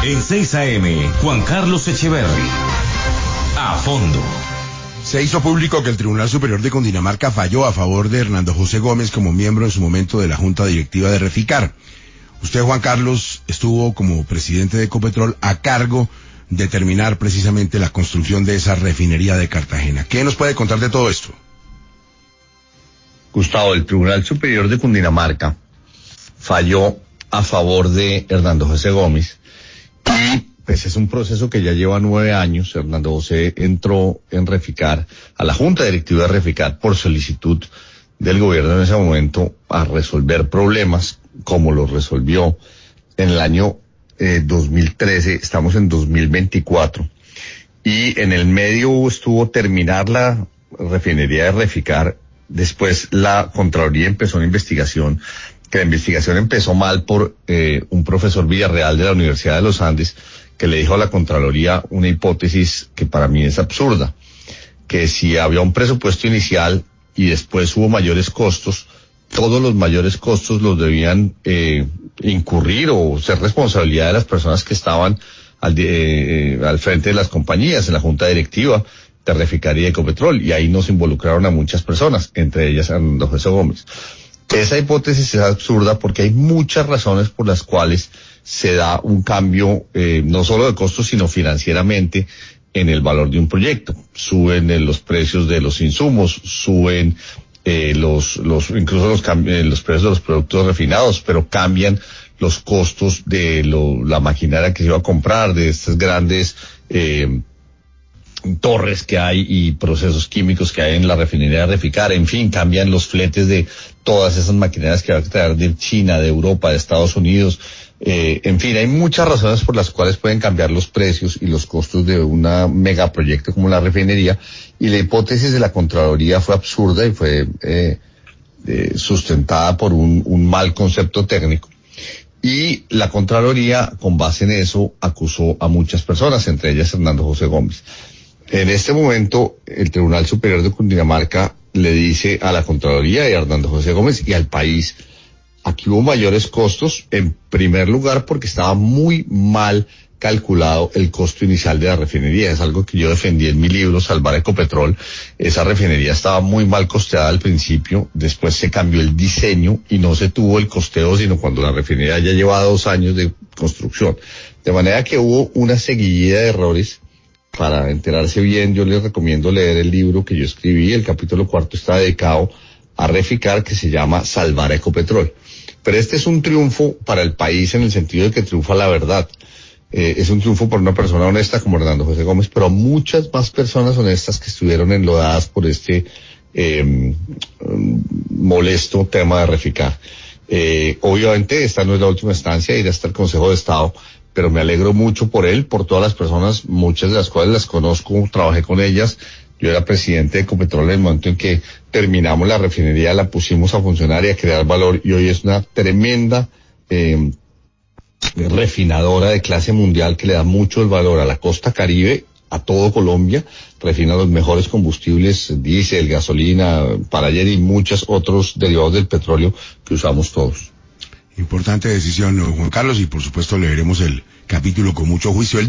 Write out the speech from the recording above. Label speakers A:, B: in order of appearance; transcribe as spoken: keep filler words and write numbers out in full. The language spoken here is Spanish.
A: En seis A M, Juan Carlos Echeverry. A fondo.
B: Se hizo público que el Tribunal Superior de Cundinamarca falló a favor de Hernando José Gómez como miembro en su momento de la Junta Directiva de Reficar. Usted, Juan Carlos, estuvo como presidente de Ecopetrol a cargo de terminar precisamente la construcción de esa refinería de Cartagena. ¿Qué nos puede contar de todo esto?
C: Gustavo, el Tribunal Superior de Cundinamarca falló a favor de Hernando José Gómez y pues es un proceso que ya lleva nueve años. Hernando José entró en Reficar, a la Junta Directiva de Reficar, por solicitud del gobierno en ese momento a resolver problemas como los resolvió en el año eh, dos mil trece. Estamos en dos mil veinticuatro y en el medio estuvo terminar la refinería de Reficar. Después la Contraloría empezó una investigación, que la investigación empezó mal por eh, un profesor Villarreal de la Universidad de los Andes, que le dijo a la Contraloría una hipótesis que para mí es absurda, que si había un presupuesto inicial y después hubo mayores costos, todos los mayores costos los debían eh, incurrir o ser responsabilidad de las personas que estaban al, eh, al frente de las compañías, en la junta directiva de Reficar y Ecopetrol, y ahí nos involucraron a muchas personas, entre ellas a Hernando José Gómez. Esa hipótesis es absurda porque hay muchas razones por las cuales se da un cambio, eh, no solo de costos, sino financieramente en el valor de un proyecto. Suben eh, los precios de los insumos, suben eh, los, los, incluso los, eh, los precios de los productos refinados, pero cambian los costos de lo, la maquinaria que se iba a comprar, de estas grandes, eh, torres que hay y procesos químicos que hay en la refinería de Reficar. En fin, cambian los fletes de todas esas maquinarias que va a traer de China, de Europa, de Estados Unidos. Eh, en fin, hay muchas razones por las cuales pueden cambiar los precios y los costos de una megaproyecto como la refinería, y la hipótesis de la Contraloría fue absurda y fue eh, eh, sustentada por un, un mal concepto técnico. Y la Contraloría, con base en eso, acusó a muchas personas, entre ellas Hernando José Gómez. En este momento, el Tribunal Superior de Cundinamarca le dice a la Contraloría y a Hernando José Gómez y al país: aquí hubo mayores costos, en primer lugar porque estaba muy mal calculado el costo inicial de la refinería. Es algo que yo defendí en mi libro, Salvar Ecopetrol. Esa refinería estaba muy mal costeada al principio, después se cambió el diseño y no se tuvo el costeo sino cuando la refinería ya llevaba dos años de construcción. De manera que hubo una seguidilla de errores. Para enterarse bien, yo les recomiendo leer el libro que yo escribí. El capítulo cuarto está dedicado a Reficar, que se llama Salvar Ecopetrol. Pero este es un triunfo para el país en el sentido de que triunfa la verdad. Eh, es un triunfo por una persona honesta como Hernando José Gómez, pero muchas más personas honestas que estuvieron enlodadas por este eh, molesto tema de Reficar. Eh, obviamente esta no es la última instancia, irá hasta el Consejo de Estado, pero me alegro mucho por él, por todas las personas, muchas de las cuales las conozco, trabajé con ellas. Yo era presidente de Ecopetrol en el momento en que terminamos la refinería, la pusimos a funcionar y a crear valor, y hoy es una tremenda eh, refinadora de clase mundial que le da mucho el valor a la costa Caribe, a todo Colombia, refina los mejores combustibles, diésel, gasolina, para ayer y muchos otros derivados del petróleo que usamos todos.
B: Importante decisión, Juan Carlos, y por supuesto leeremos el capítulo con mucho juicio.